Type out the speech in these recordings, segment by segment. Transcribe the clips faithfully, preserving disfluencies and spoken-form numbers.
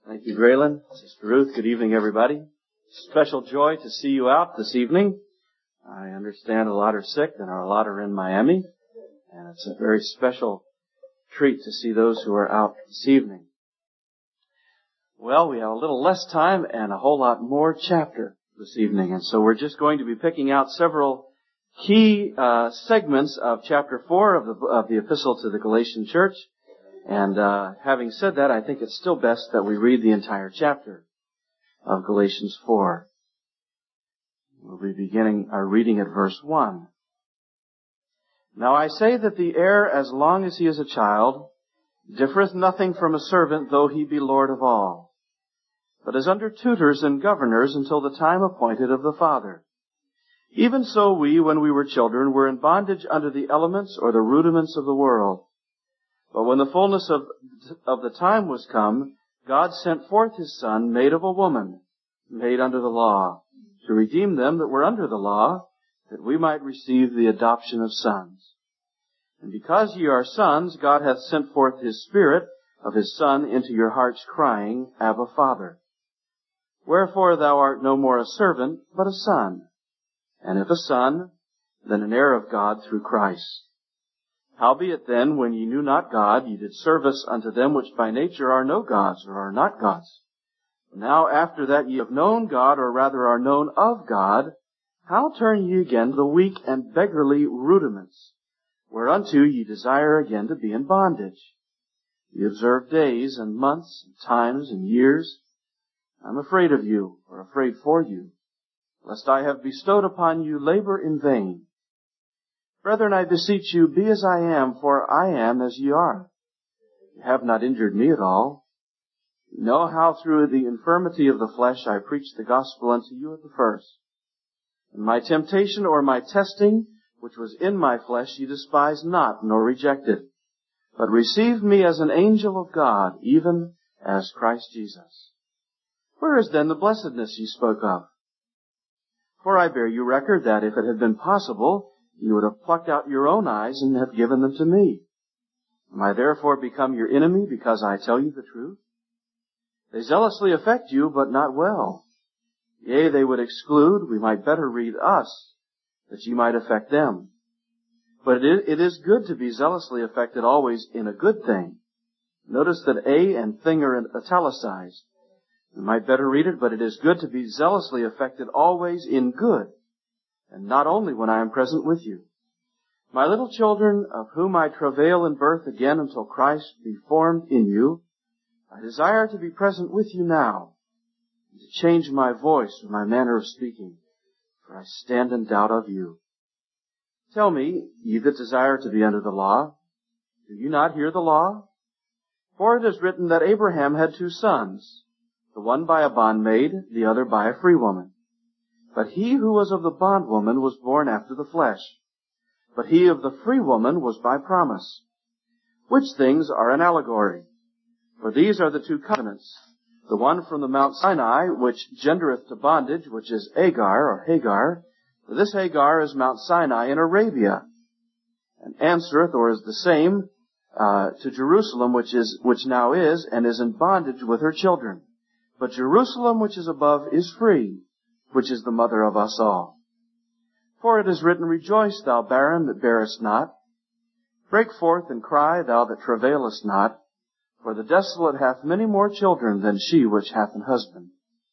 Thank you, Graylin. Sister Ruth, good evening, everybody. Special joy to see you out this evening. I understand a lot are sick and a lot are in Miami, and it's a very special treat to see those who are out this evening. Well, we have a little less time and a whole lot more chapter this evening, and so we're just going to be picking out several key uh, segments of chapter four of the, of the Epistle to the Galatian Church. And uh, having said that, I think it's still best that we read the entire chapter of Galatians four. We'll be beginning our reading at verse one. Now I say that the heir, as long as he is a child, differeth nothing from a servant, though he be Lord of all, but is under tutors and governors until the time appointed of the Father. Even so we, when we were children, were in bondage under the elements or the rudiments of the world. But when the fullness of, of the time was come, God sent forth His Son, made of a woman, made under the law, to redeem them that were under the law, that we might receive the adoption of sons. And because ye are sons, God hath sent forth His Spirit of His Son into your hearts, crying, Abba, Father. Wherefore thou art no more a servant, but a son. And if a son, then an heir of God through Christ. Howbeit then, when ye knew not God, ye did service unto them which by nature are no gods, or are not gods. Now after that ye have known God, or rather are known of God, how turn ye again to the weak and beggarly rudiments, whereunto ye desire again to be in bondage? Ye observe days and months and times and years. I am afraid of you, or afraid for you, lest I have bestowed upon you labor in vain. Brethren, I beseech you, be as I am, for I am as ye are. You have not injured me at all. You know how through the infirmity of the flesh I preached the gospel unto you at the first. And my temptation or my testing, which was in my flesh, ye despised not, nor rejected, but received me as an angel of God, even as Christ Jesus. Where is then the blessedness ye spoke of? For I bear you record that if it had been possible, you would have plucked out your own eyes and have given them to me. Am I therefore become your enemy because I tell you the truth? They zealously affect you, but not well. Yea, they would exclude, we might better read us, that ye might affect them. But it is good to be zealously affected always in a good thing. Notice that A and thing are italicized. We might better read it, but it is good to be zealously affected always in good, and not only when I am present with you. My little children, of whom I travail in birth again until Christ be formed in you, I desire to be present with you now, and to change my voice or my manner of speaking, for I stand in doubt of you. Tell me, ye that desire to be under the law, do you not hear the law? For it is written that Abraham had two sons, the one by a bondmaid, the other by a free woman. But he who was of the bondwoman was born after the flesh, but he of the free woman was by promise. Which things are an allegory? For these are the two covenants, the one from the Mount Sinai, which gendereth to bondage, which is Agar, or Hagar. For this Hagar is Mount Sinai in Arabia, and answereth, or is the same, uh, to Jerusalem, which is, which now is, and is in bondage with her children. But Jerusalem, which is above, is free, which is the mother of us all. For it is written, Rejoice, thou barren that bearest not. Break forth and cry, thou that travailest not. For the desolate hath many more children than she which hath an husband.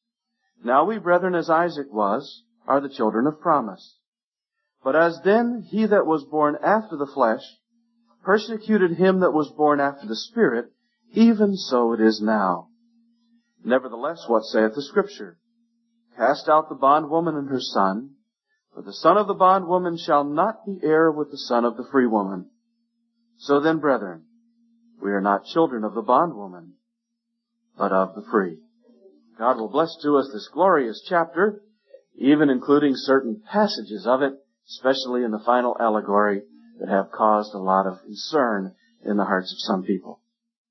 Now we, brethren, as Isaac was, are the children of promise. But as then he that was born after the flesh persecuted him that was born after the Spirit, even so it is now. Nevertheless, what saith the Scripture? Cast out the bondwoman and her son, for the son of the bondwoman shall not be heir with the son of the free woman. So then, brethren, we are not children of the bondwoman, but of the free. God will bless to us this glorious chapter, even including certain passages of it, especially in the final allegory, that have caused a lot of concern in the hearts of some people.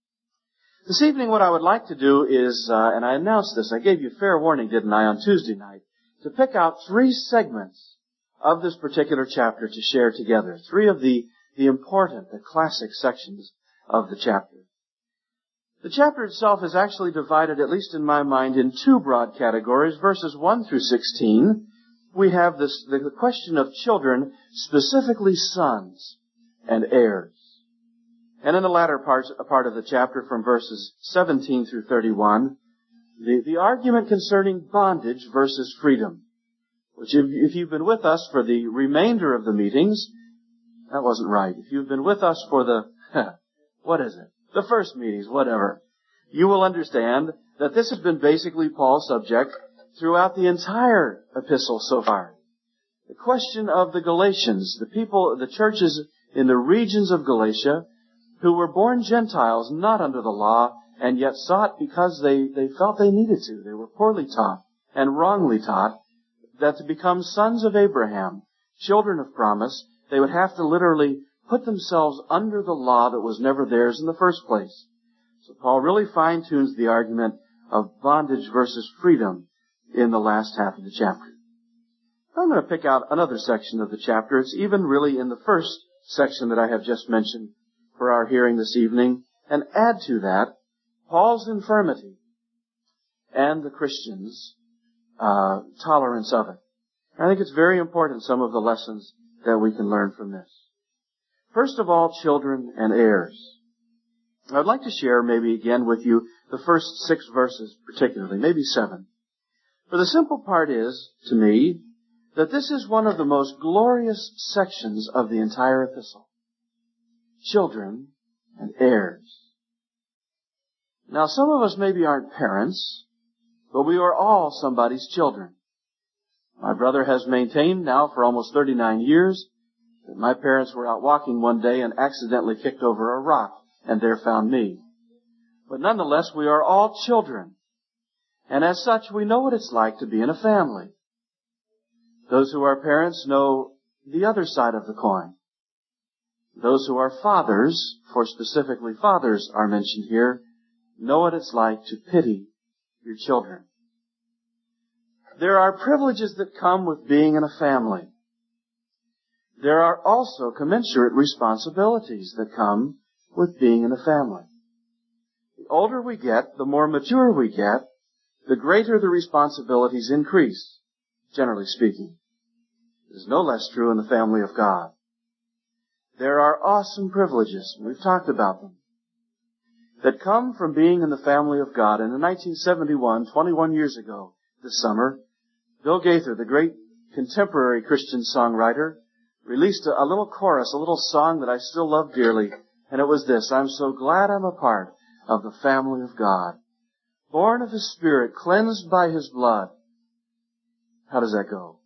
This evening what I would like to do is, uh, and I announced this, I gave you fair warning, didn't I, on Tuesday night, to pick out three segments of this particular chapter to share together. Three of the, the important, the classic sections of the chapter. The chapter itself is actually divided, at least in my mind, in two broad categories. Verses one through sixteen, we have this, the question of children, specifically sons and heirs. And in the latter part, part of the chapter, from verses seventeen through thirty-one, the, the argument concerning bondage versus freedom, which if, if you've been with us for the remainder of the meetings, that wasn't right. If you've been with us for the, what is it? The first meetings, whatever, you will understand that this has been basically Paul's subject throughout the entire epistle so far. The question of the Galatians, the people, the churches in the regions of Galatia, who were born Gentiles, not under the law, and yet sought because they, they felt they needed to. They were poorly taught and wrongly taught that to become sons of Abraham, children of promise, they would have to literally put themselves under the law that was never theirs in the first place. So Paul really fine-tunes the argument of bondage versus freedom in the last half of the chapter. I'm going to pick out another section of the chapter. It's even really in the first section that I have just mentioned for our hearing this evening, and add to that Paul's infirmity and the Christians' uh, tolerance of it. I think it's very important, some of the lessons that we can learn from this. First of all, children and heirs. I'd like to share maybe again with you the first six verses particularly, maybe seven. For the simple part is, to me, that this is one of the most glorious sections of the entire epistle. Children and heirs. Now, some of us maybe aren't parents, but we are all somebody's children. My brother has maintained now for almost thirty-nine years that my parents were out walking one day and accidentally kicked over a rock, and there found me. But nonetheless, we are all children. And as such, we know what it's like to be in a family. Those who are parents know the other side of the coin. Those who are fathers, for specifically fathers are mentioned here, know what it's like to pity your children. There are privileges that come with being in a family. There are also commensurate responsibilities that come with being in a family. The older we get, the more mature we get, the greater the responsibilities increase, generally speaking. It is no less true in the family of God. There are awesome privileges, we've talked about them, that come from being in the family of God. And in nineteen seventy-one, twenty-one years ago this summer, Bill Gaither, the great contemporary Christian songwriter, released a, a little chorus, a little song that I still love dearly, and it was this: I'm so glad I'm a part of the family of God, born of His Spirit, cleansed by His blood. How does that go?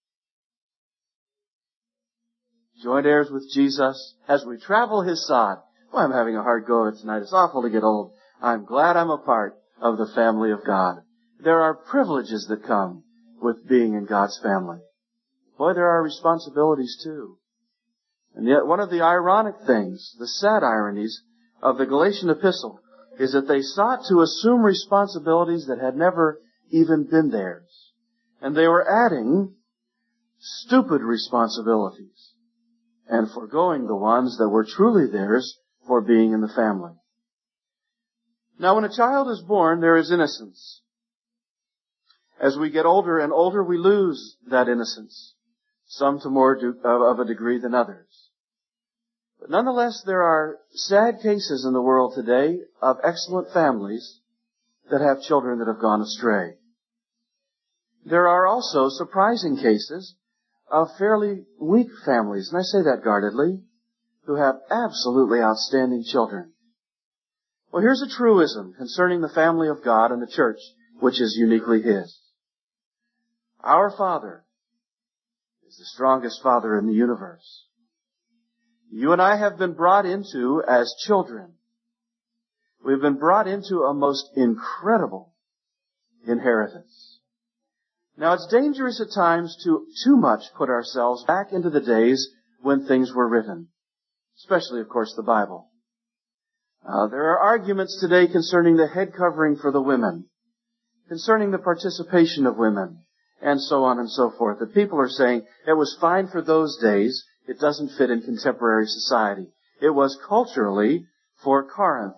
Joint heirs with Jesus as we travel His sod. Well, I'm having a hard go of it tonight. It's awful to get old. I'm glad I'm a part of the family of God. There are privileges that come with being in God's family. Boy, there are responsibilities too. And yet one of the ironic things, the sad ironies of the Galatian epistle, is that they sought to assume responsibilities that had never even been theirs. And they were adding stupid responsibilities and foregoing the ones that were truly theirs for being in the family. Now, when a child is born, there is innocence. As we get older and older, we lose that innocence, some to more do, of a degree than others. But nonetheless, there are sad cases in the world today of excellent families that have children that have gone astray. There are also surprising cases of fairly weak families, and I say that guardedly, who have absolutely outstanding children. Well, here's a truism concerning the family of God and the church, which is uniquely His. Our Father is the strongest Father in the universe. You and I have been brought into as children. We've been brought into a most incredible inheritance. Now, it's dangerous at times to too much put ourselves back into the days when things were written, especially, of course, the Bible. Uh, there are arguments today concerning the head covering for the women, concerning the participation of women, and so on and so forth. That people are saying it was fine for those days, it doesn't fit in contemporary society. It was culturally for Corinth, or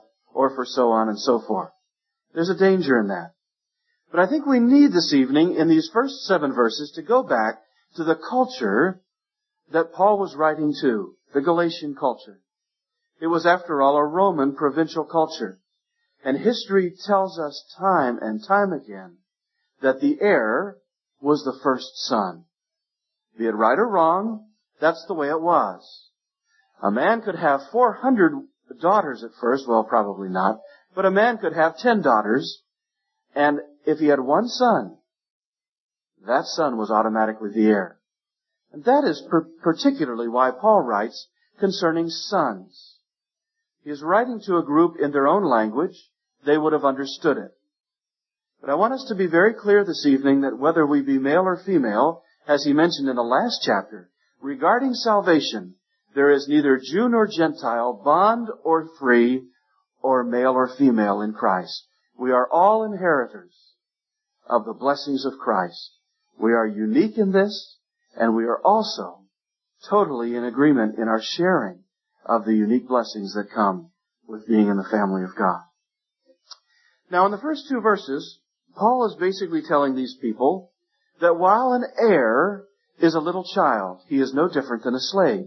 or for so on and so forth. There's a danger in that. But I think we need this evening, in these first seven verses, to go back to the culture that Paul was writing to, the Galatian culture. It was, after all, a Roman provincial culture. And history tells us time and time again that the heir was the first son. Be it right or wrong, that's the way it was. A man could have four hundred daughters at first, well, probably not, but a man could have ten daughters, and if he had one son, that son was automatically the heir. And that is per- particularly why Paul writes concerning sons. He is writing to a group in their own language. They would have understood it. But I want us to be very clear this evening that whether we be male or female, as he mentioned in the last chapter, regarding salvation, there is neither Jew nor Gentile, bond or free, or male or female in Christ. We are all inheritors of the blessings of Christ. We are unique in this, and we are also totally in agreement in our sharing of the unique blessings that come with being in the family of God. Now, in the first two verses, Paul is basically telling these people that while an heir is a little child, he is no different than a slave.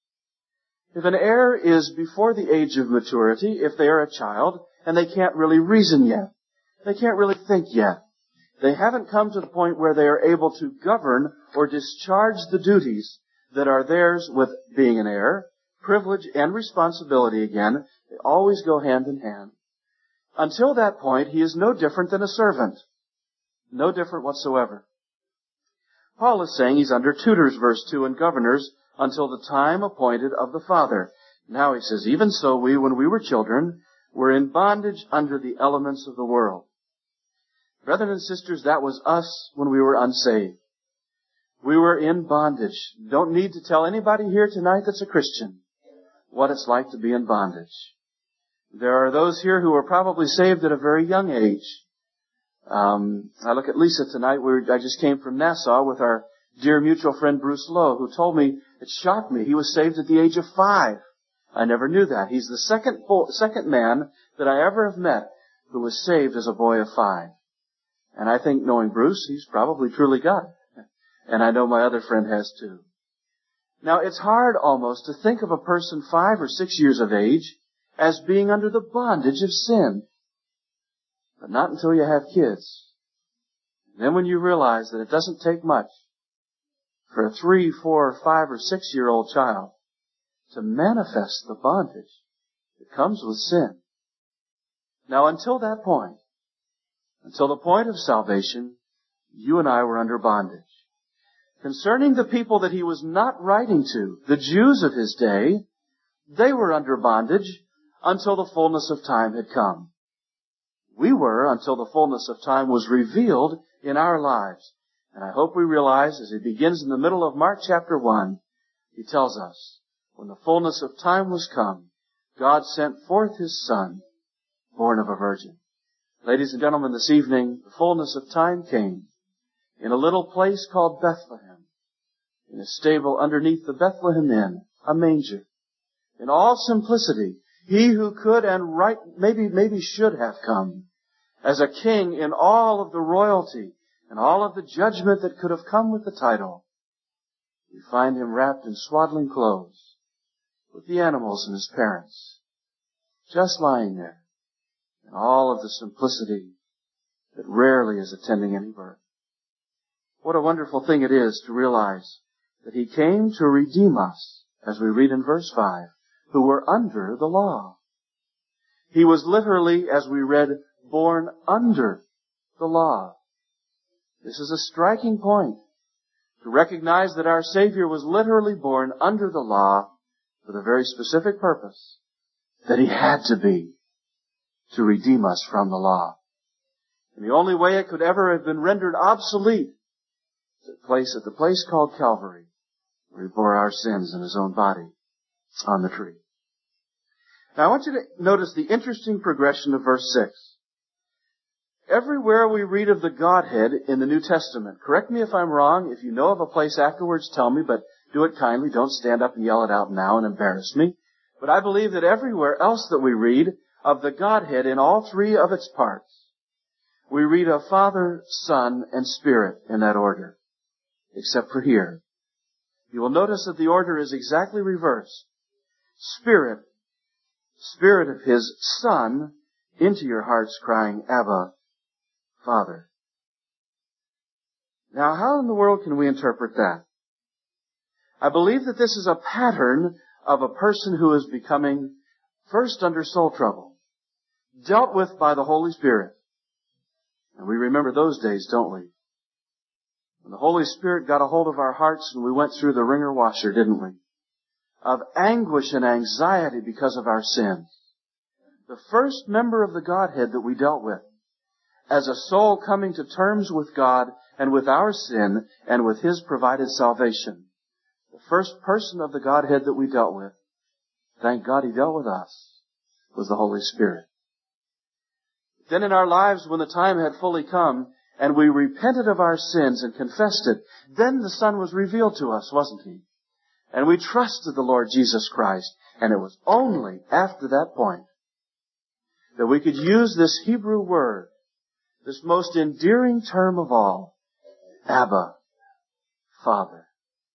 If an heir is before the age of maturity, if they are a child, and they can't really reason yet, they can't really think yet, they haven't come to the point where they are able to govern or discharge the duties that are theirs with being an heir, privilege and responsibility again, they always go hand in hand. Until that point, he is no different than a servant. No different whatsoever. Paul is saying he's under tutors, verse two, and governors until the time appointed of the Father. Now he says, even so we, when we were children, were in bondage under the elements of the world. Brethren and sisters, that was us when we were unsaved. We were in bondage. Don't need to tell anybody here tonight that's a Christian what it's like to be in bondage. There are those here who were probably saved at a very young age. Um, I look at Lisa tonight. We were, I just came from Nassau with our dear mutual friend Bruce Lowe, who told me, it shocked me, he was saved at the age of five. I never knew that. He's the second second man that I ever have met who was saved as a boy of five. And I think, knowing Bruce, he's probably truly got it. And I know my other friend has too. Now, it's hard almost to think of a person five or six years of age as being under the bondage of sin. But not until you have kids. Then when you realize that it doesn't take much for a three, four, five, or six-year-old child to manifest the bondage that comes with sin. Now, until that point, until the point of salvation, you and I were under bondage. Concerning the people that he was not writing to, the Jews of his day, they were under bondage until the fullness of time had come. We were until the fullness of time was revealed in our lives. And I hope we realize, as he begins in the middle of Mark chapter one, he tells us, when the fullness of time was come, God sent forth his Son, born of a virgin. Ladies and gentlemen, this evening, the fullness of time came in a little place called Bethlehem, in a stable underneath the Bethlehem Inn, a manger. In all simplicity, he who could and right, maybe, maybe should have come as a king in all of the royalty and all of the judgment that could have come with the title. We find him wrapped in swaddling clothes with the animals and his parents, just lying there in all of the simplicity that rarely is attending any birth. What a wonderful thing it is to realize that he came to redeem us, as we read in verse five, who were under the law. He was literally, as we read, born under the law. This is a striking point, to recognize that our Savior was literally born under the law for the very specific purpose that he had to be, to redeem us from the law. And the only way it could ever have been rendered obsolete took place at the place called Calvary, where he bore our sins in his own body on the tree. Now I want you to notice the interesting progression of verse six. Everywhere we read of the Godhead in the New Testament, correct me if I'm wrong, if you know of a place afterwards, tell me, but do it kindly, don't stand up and yell it out now and embarrass me. But I believe that everywhere else that we read of the Godhead in all three of its parts. We read of Father, Son, and Spirit in that order, except for here. You will notice that the order is exactly reversed. Spirit, Spirit of His Son, into your hearts crying, Abba, Father. Now, how in the world can we interpret that? I believe that this is a pattern of a person who is becoming first under soul trouble, dealt with by the Holy Spirit. And we remember those days, don't we? When the Holy Spirit got a hold of our hearts and we went through the wringer washer, didn't we? Of anguish and anxiety because of our sins. The first member of the Godhead that we dealt with, as a soul coming to terms with God and with our sin and with His provided salvation. The first person of the Godhead that we dealt with, thank God He dealt with us, was the Holy Spirit. Then in our lives, when the time had fully come, and we repented of our sins and confessed it, then the Son was revealed to us, wasn't He? And we trusted the Lord Jesus Christ. And it was only after that point that we could use this Hebrew word, this most endearing term of all, Abba, Father.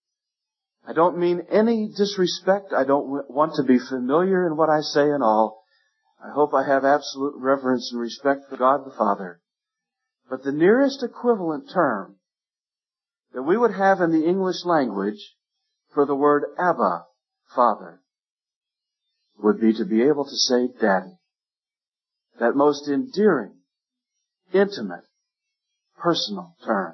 I don't mean any disrespect. I don't want to be familiar in what I say and all. I hope I have absolute reverence and respect for God the Father. But the nearest equivalent term that we would have in the English language for the word Abba, Father, would be to be able to say Daddy. That most endearing, intimate, personal term.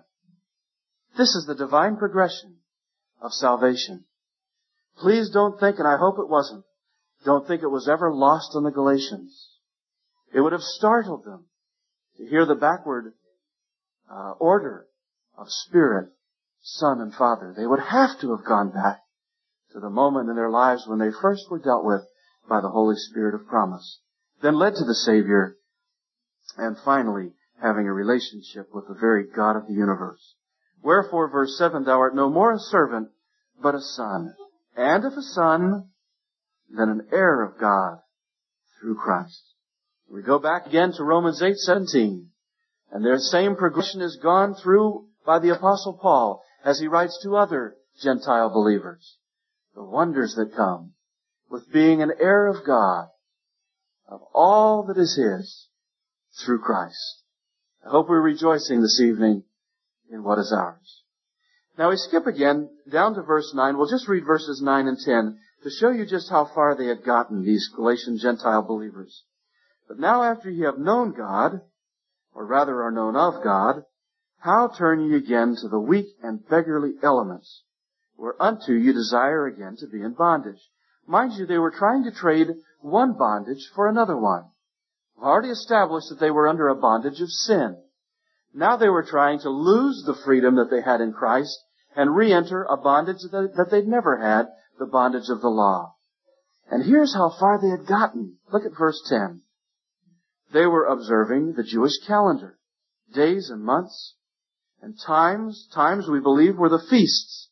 This is the divine progression of salvation. Please don't think, and I hope it wasn't, don't think it was ever lost on the Galatians. It would have startled them to hear the backward uh, order of Spirit, Son, and Father. They would have to have gone back to the moment in their lives when they first were dealt with by the Holy Spirit of promise, then led to the Savior, and finally having a relationship with the very God of the universe. Wherefore, verse seven, thou art no more a servant, but a son. And if a son, then an heir of God through Christ. We go back again to Romans eight seventeen. And their same progression is gone through by the Apostle Paul as he writes to other Gentile believers. The wonders that come with being an heir of God, of all that is His, through Christ. I hope we're rejoicing this evening in what is ours. Now we skip again down to verse nine. We'll just read verses nine and ten to show you just how far they had gotten, these Galatian Gentile believers. But now after ye have known God, or rather are known of God, how turn ye again to the weak and beggarly elements, whereunto you desire again to be in bondage? Mind you, they were trying to trade one bondage for another one. We've already established that they were under a bondage of sin. Now they were trying to lose the freedom that they had in Christ and re-enter a bondage that they'd never had, the bondage of the law. And here's how far they had gotten. Look at verse ten. They were observing the Jewish calendar, days and months, and times. Times, we believe, were the feasts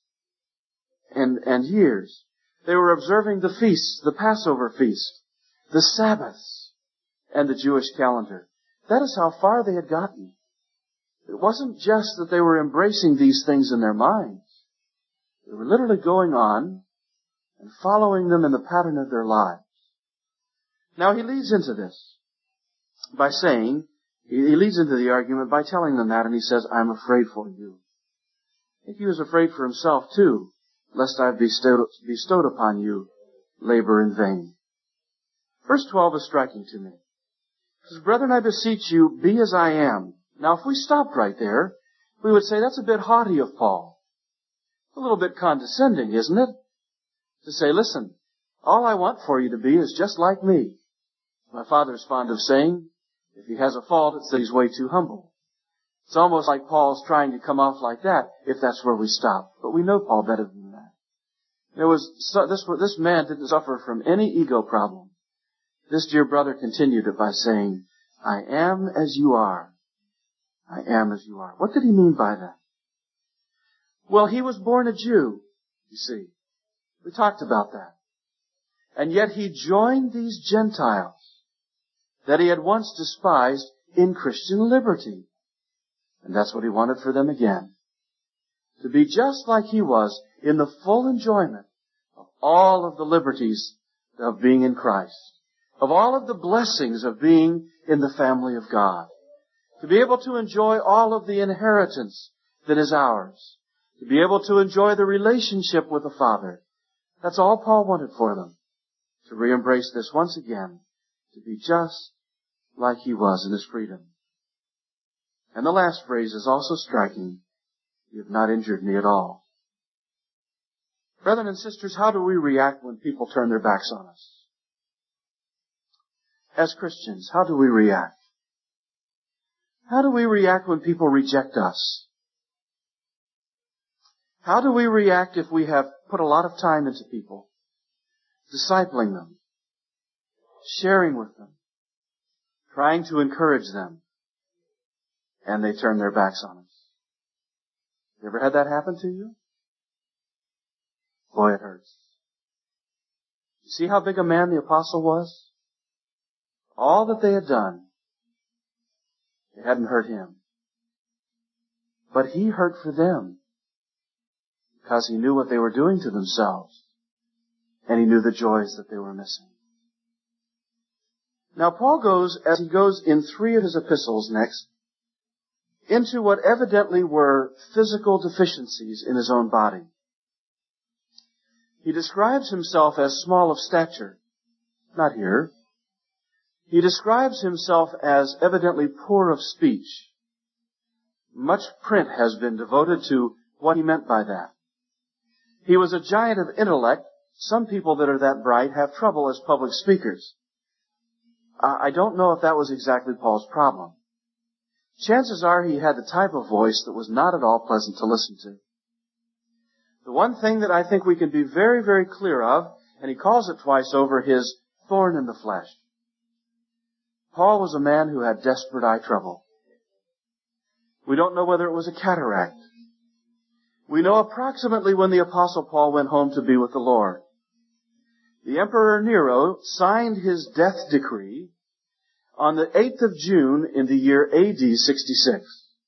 and, and years. They were observing the feasts, the Passover feast, the Sabbaths, and the Jewish calendar. That is how far they had gotten. It wasn't just that they were embracing these things in their minds. They were literally going on and following them in the pattern of their lives. Now he leads into this by saying, he leads into the argument by telling them that, and he says, I'm afraid for you. I think he was afraid for himself too, lest I have bestowed, bestowed upon you labor in vain. Verse twelve is striking to me. It says, Brethren, I beseech you, be as I am. Now, if we stopped right there, we would say that's a bit haughty of Paul. A little bit condescending, isn't it? To say, listen, all I want for you to be is just like me. My father's fond of saying, if he has a fault, it's that he's way too humble. It's almost like Paul's trying to come off like that, if that's where we stop. But we know Paul better than that. There was so, this, this man didn't suffer from any ego problem. This dear brother continued it by saying, I am as you are. I am as you are. What did he mean by that? Well, he was born a Jew, you see. We talked about that. And yet he joined these Gentiles that he had once despised in Christian liberty. And that's what he wanted for them again. To be just like he was in the full enjoyment of all of the liberties of being in Christ, of all of the blessings of being in the family of God, to be able to enjoy all of the inheritance that is ours, to be able to enjoy the relationship with the Father. That's all Paul wanted for them, to re-embrace this once again, to be just like he was in his freedom. And the last phrase is also striking. You have not injured me at all. Brethren and sisters, how do we react when people turn their backs on us? As Christians, how do we react? How do we react when people reject us? How do we react if we have put a lot of time into people, discipling them, sharing with them, trying to encourage them, and they turn their backs on us? You ever had that happen to you? Boy, it hurts. You see how big a man the apostle was? All that they had done, they hadn't hurt him. But he hurt for them because he knew what they were doing to themselves, and he knew the joys that they were missing. Now Paul goes, as he goes in three of his epistles next, into what evidently were physical deficiencies in his own body. He describes himself as small of stature. Not here. He describes himself as evidently poor of speech. Much print has been devoted to what he meant by that. He was a giant of intellect. Some people that are that bright have trouble as public speakers. I don't know if that was exactly Paul's problem. Chances are he had the type of voice that was not at all pleasant to listen to. The one thing that I think we can be very, very clear of, and he calls it twice over, his thorn in the flesh. Paul was a man who had desperate eye trouble. We don't know whether it was a cataract. We know approximately when the Apostle Paul went home to be with the Lord. The Emperor Nero signed his death decree on the eighth of June in the year A D sixty-six.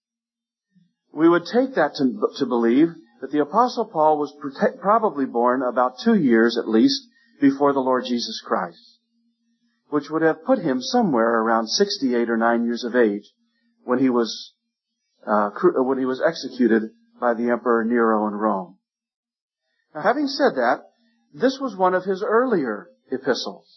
We would take that to, to believe that the Apostle Paul was prote- probably born about two years at least before the Lord Jesus Christ, which would have put him somewhere around sixty-eight or nine years of age when he was uh, when he was executed by the Emperor Nero in Rome. Now, having said that, this was one of his earlier epistles.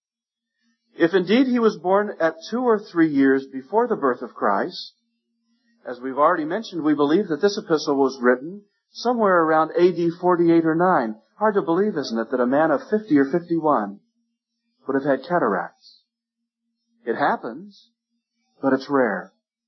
If indeed he was born at two or three years before the birth of Christ, as we've already mentioned, we believe that this epistle was written somewhere around A D forty-eight or nine. Hard to believe, isn't it, that a man of fifty or fifty-one would have had cataracts. It happens, but it's rare.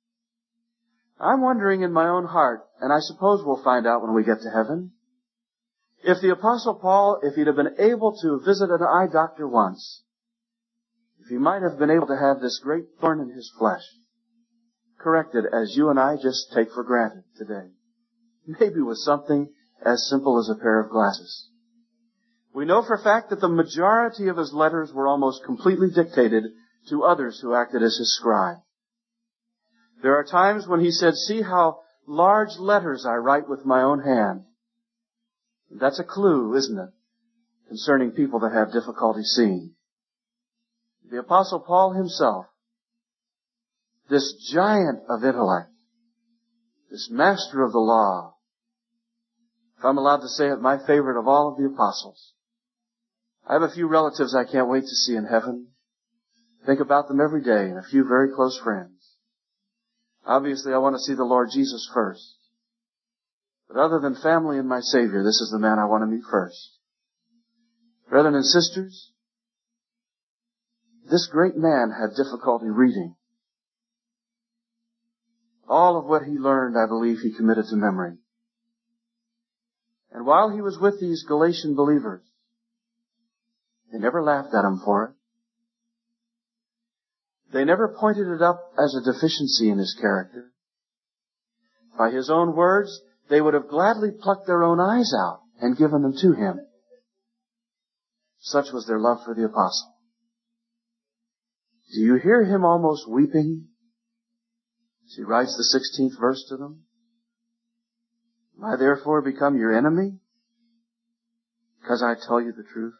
I'm wondering in my own heart, and I suppose we'll find out when we get to heaven, if the Apostle Paul, if he'd have been able to visit an eye doctor once, if he might have been able to have this great thorn in his flesh corrected as you and I just take for granted today, maybe with something as simple as a pair of glasses. We know for a fact that the majority of his letters were almost completely dictated to others who acted as his scribe. There are times when he said, "See how large letters I write with my own hand." That's a clue, isn't it, concerning people that have difficulty seeing. The Apostle Paul himself, this giant of intellect, this master of the law, if I'm allowed to say it, my favorite of all of the apostles. I have a few relatives I can't wait to see in heaven. Think about them every day, and a few very close friends. Obviously, I want to see the Lord Jesus first. But other than family and my Savior, this is the man I want to meet first. Brethren and sisters, this great man had difficulty reading. All of what he learned, I believe, he committed to memory. And while he was with these Galatian believers, they never laughed at him for it. They never pointed it up as a deficiency in his character. By his own words, they would have gladly plucked their own eyes out and given them to him. Such was their love for the apostle. Do you hear him almost weeping as he writes the sixteenth verse to them? Am I therefore become your enemy because I tell you the truth?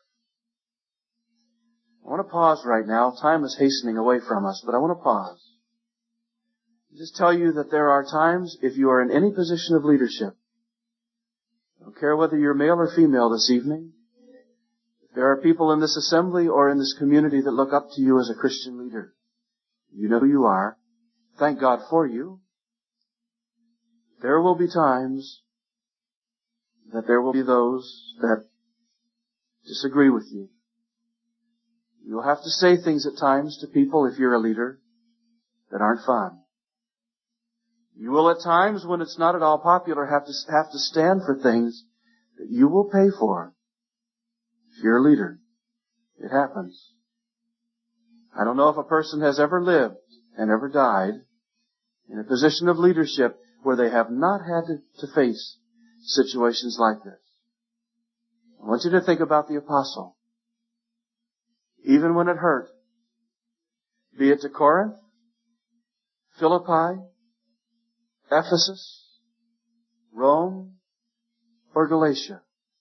I want to pause right now. Time is hastening away from us, but I want to pause. Just tell you that there are times, if you are in any position of leadership, I don't care whether you're male or female this evening, if there are people in this assembly or in this community that look up to you as a Christian leader, you know who you are. Thank God for you. There will be times that there will be those that disagree with you. You'll have to say things at times to people, if you're a leader, that aren't fun. You will at times, when it's not at all popular, have to have to stand for things that you will pay for. If you're a leader, it happens. I don't know if a person has ever lived and ever died in a position of leadership where they have not had to, to face situations like this. I want you to think about the apostle. Even when it hurt, be it to Corinth, Philippi, Ephesus, Rome, or Galatia,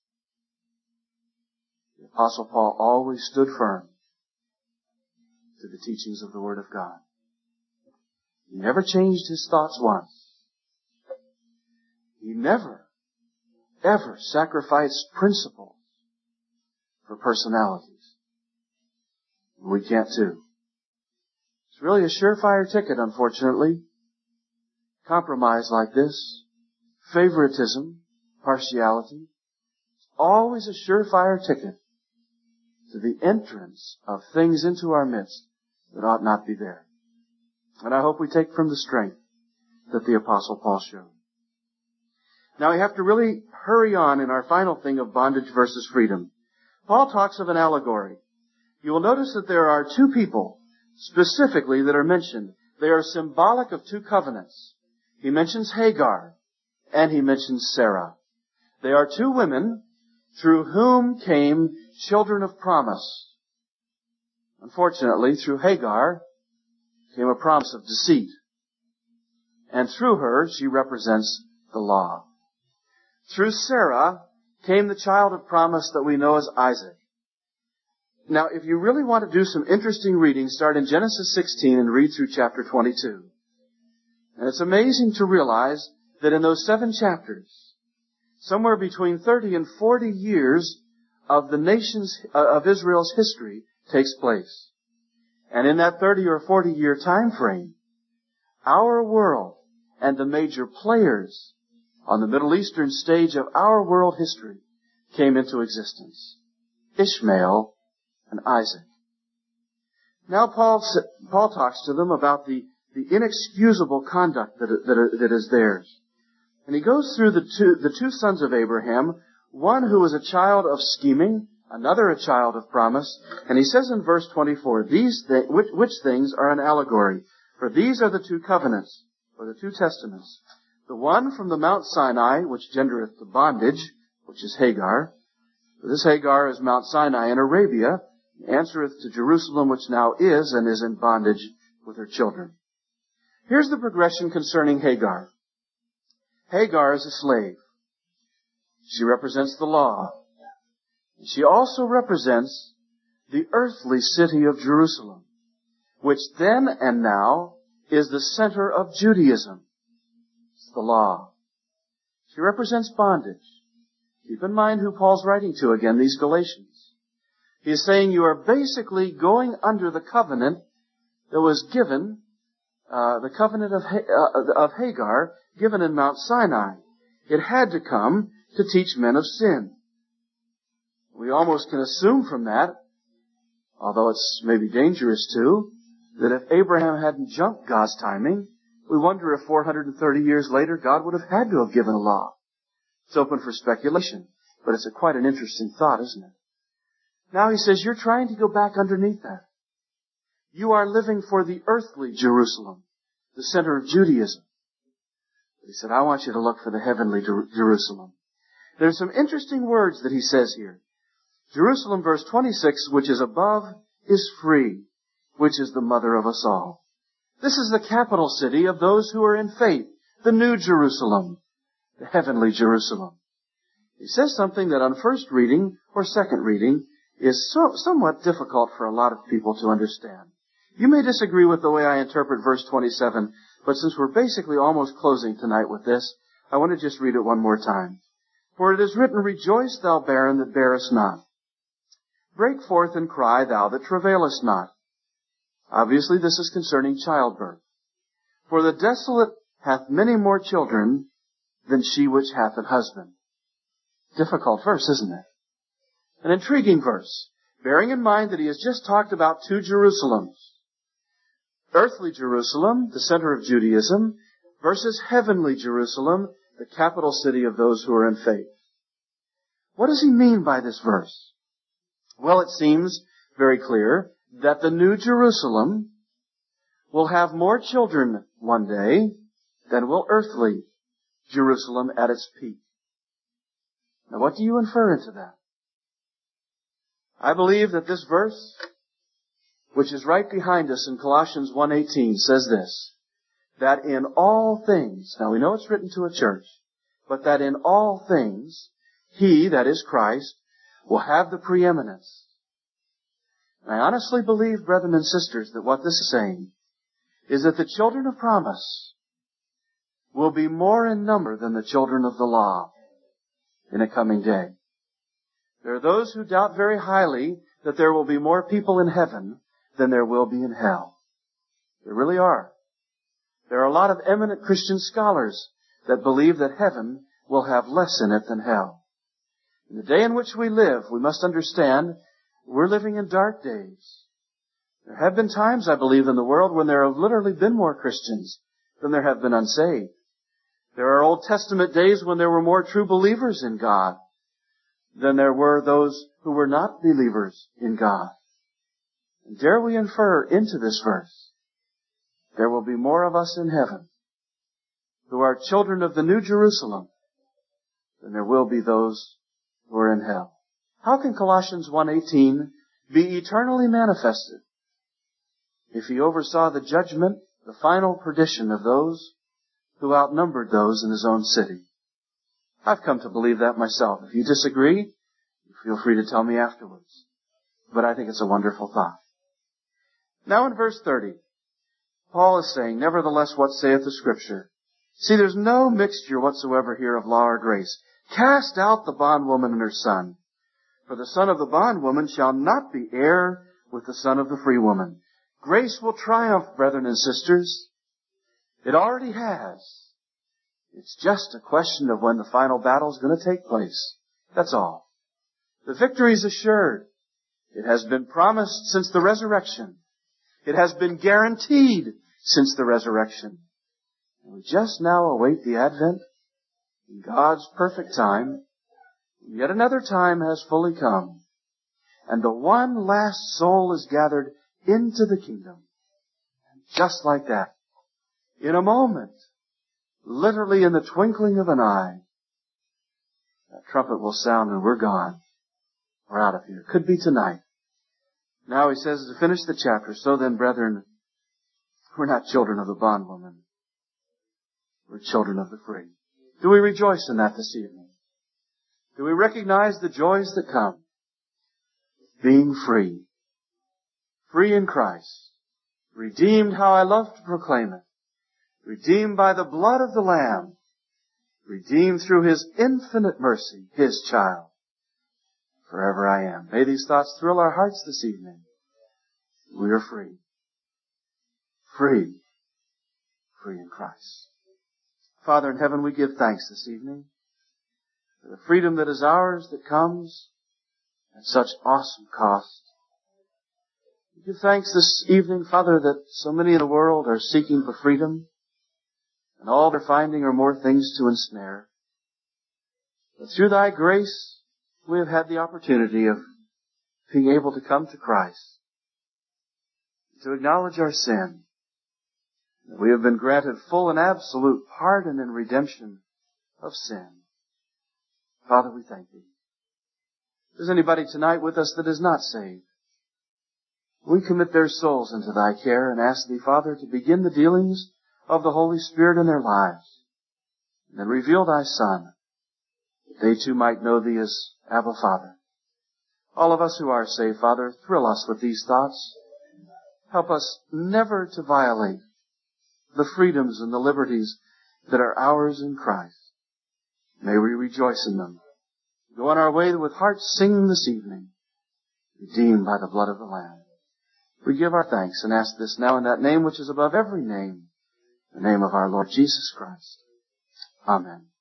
the Apostle Paul always stood firm to the teachings of the Word of God. He never changed his thoughts once. He never, ever sacrificed principles for personalities. We can't too. It's really a surefire ticket, unfortunately. Compromise like this, favoritism, partiality, it's always a surefire ticket to the entrance of things into our midst that ought not be there. And I hope we take from the strength that the Apostle Paul showed. Now we have to really hurry on in our final thing of bondage versus freedom. Paul talks of an allegory. You will notice that there are two people specifically that are mentioned. They are symbolic of two covenants. He mentions Hagar and he mentions Sarah. They are two women through whom came children of promise. Unfortunately, through Hagar came a promise of deceit. And through her, she represents the law. Through Sarah came the child of promise that we know as Isaac. Now, if you really want to do some interesting reading, start in Genesis sixteen and read through chapter twenty-two. And it's amazing to realize that in those seven chapters, somewhere between thirty and forty years of the nation's, uh, of Israel's history takes place. And in that thirty or forty year time frame, our world and the major players on the Middle Eastern stage of our world history came into existence. Ishmael and Isaac. Now Paul, Paul talks to them about the, the inexcusable conduct that, that, that is theirs. And he goes through the two, the two sons of Abraham, one who was a child of scheming, another a child of promise. And he says in verse twenty-four, these th- which, which things are an allegory? For these are the two covenants, or the two testaments. The one from the Mount Sinai, which gendereth the bondage, which is Hagar. For this Hagar is Mount Sinai in Arabia, answereth to Jerusalem, which now is and is in bondage with her children. Here's the progression concerning Hagar. Hagar is a slave. She represents the law. She also represents the earthly city of Jerusalem, which then and now is the center of Judaism. It's the law. She represents bondage. Keep in mind who Paul's writing to again, these Galatians. He is saying you are basically going under the covenant that was given, uh, the covenant of, uh, of Hagar, given in Mount Sinai. It had to come to teach men of sin. We almost can assume from that, although it's maybe dangerous too, that if Abraham hadn't jumped God's timing, we wonder if four hundred thirty years later God would have had to have given a law. It's open for speculation, but it's a quite an interesting thought, isn't it? Now he says, you're trying to go back underneath that. You are living for the earthly Jerusalem, the center of Judaism. He said, I want you to look for the heavenly Jer- Jerusalem. There's some interesting words that he says here. Jerusalem, verse twenty-six, which is above, is free. which is the mother of us all. This is the capital city of those who are in faith, the New Jerusalem, the heavenly Jerusalem. He says something that on first reading or second reading is so, somewhat difficult for a lot of people to understand. You may disagree with the way I interpret verse twenty-seven, but since we're basically almost closing tonight with this, I want to just read it one more time. For it is written, Rejoice, thou barren that bearest not. Break forth and cry, thou that travailest not. Obviously, this is concerning childbirth. For the desolate hath many more children than she which hath an husband. Difficult verse, isn't it? An intriguing verse, bearing in mind that he has just talked about two Jerusalems. Earthly Jerusalem, the center of Judaism, versus heavenly Jerusalem, the capital city of those who are in faith. What does he mean by this verse? Well, it seems very clear that the New Jerusalem will have more children one day than will earthly Jerusalem at its peak. Now, what do you infer into that? I believe that this verse, which is right behind us in Colossians one eighteen, says this, that in all things, now we know it's written to a church, but that in all things, He, that is Christ, will have the preeminence. And I honestly believe, brethren and sisters, that what this is saying is that the children of promise will be more in number than the children of the law in a coming day. There are those who doubt very highly that there will be more people in heaven than there will be in hell. There really are. There are a lot of eminent Christian scholars that believe that heaven will have less in it than hell. In the day in which we live, we must understand we're living in dark days. There have been times, I believe, in the world when there have literally been more Christians than there have been unsaved. There are Old Testament days when there were more true believers in God than there were those who were not believers in God. And dare we infer into this verse, there will be more of us in heaven who are children of the New Jerusalem than there will be those who are in hell. How can Colossians one eighteen be eternally manifested if he oversaw the judgment, the final perdition of those who outnumbered those in his own city? I've come to believe that myself. If you disagree, feel free to tell me afterwards. But I think it's a wonderful thought. Now in verse thirty, Paul is saying, Nevertheless, what saith the Scripture? See, there's no mixture whatsoever here of law or grace. Cast out the bondwoman and her son. For the son of the bondwoman shall not be heir with the son of the free woman. Grace will triumph, brethren and sisters. It already has. It's just a question of when the final battle is going to take place. That's all. The victory is assured. It has been promised since the resurrection. It has been guaranteed since the resurrection. And we just now await the advent in God's perfect time. Yet another time has fully come. And the one last soul is gathered into the kingdom. And just like that, in a moment, literally in the twinkling of an eye, that trumpet will sound and we're gone. We're out of here. Could be tonight. Now he says to finish the chapter, So then, brethren, we're not children of the bondwoman. We're children of the free. Do we rejoice in that this evening? Do we recognize the joys that come? Being free. Free in Christ. Redeemed, how I love to proclaim it. Redeemed by the blood of the Lamb. Redeemed through His infinite mercy, His child. Forever I am. May these thoughts thrill our hearts this evening. We are free. Free. Free in Christ. Father in heaven, we give thanks this evening for the freedom that is ours that comes at such awesome cost. We give thanks this evening, Father, that so many in the world are seeking for freedom, and all they're finding are more things to ensnare. But through Thy grace, we have had the opportunity of being able to come to Christ, to acknowledge our sin. We have been granted full and absolute pardon and redemption of sin. Father, we thank Thee. If there's anybody tonight with us that is not saved, We commit their souls into Thy care and ask Thee, Father, to begin the dealings of the Holy Spirit in their lives. And then reveal Thy Son, that they too might know Thee as Abba, Father. All of us who are saved, Father, thrill us with these thoughts. Help us never to violate the freedoms and the liberties that are ours in Christ. May we rejoice in them. Go on our way with hearts singing this evening, redeemed by the blood of the Lamb. We give our thanks and ask this now in that name which is above every name, the name of our Lord Jesus Christ. Amen.